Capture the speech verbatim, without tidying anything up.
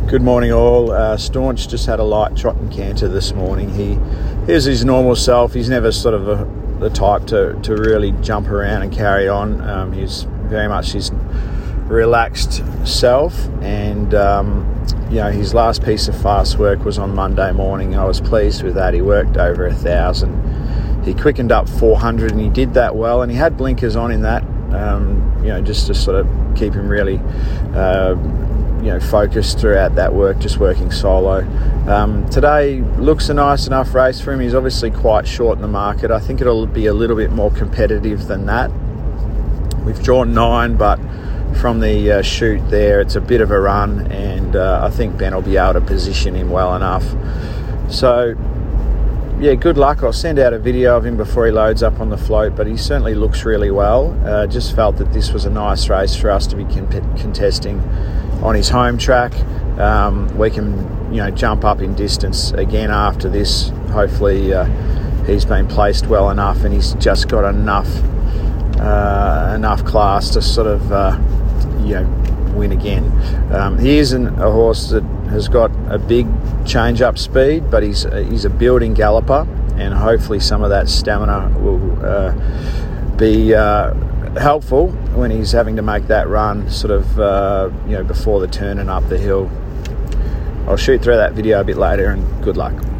Good morning all. Uh, Staunch just had a light trot and canter this morning. He is his normal self. He's never sort of a, the type to, to really jump around and carry on. Um, he's very much his relaxed self, and um, you know, his last piece of fast work was on Monday morning. I was pleased with that. He worked over a thousand. He quickened up four hundred, and he did that well, and he had blinkers on in that, um, you know, just to sort of keep him really uh, you know, focused throughout that work, just working solo. Um, today looks a nice enough race for him. He's obviously quite short in the market. I think it'll be a little bit more competitive than that. We've drawn nine, but from the uh, chute there, it's a bit of a run, and uh, I think Ben will be able to position him well enough. So, yeah, good luck. I'll send out a video of him before he loads up on the float, but he certainly looks really well. Uh, just felt that this was a nice race for us to be comp- contesting on his home track. Um, we can, you know, jump up in distance again after this. Hopefully uh, he's been placed well enough, and he's just got enough uh, enough class to sort of uh, you know, win again. Um, he isn't a horse that has got a big change-up speed, but he's he's a building galloper, and hopefully some of that stamina will uh, be uh, helpful when he's having to make that run sort of uh, you know, before the turn and up the hill. I'll shoot through that video a bit later, and good luck.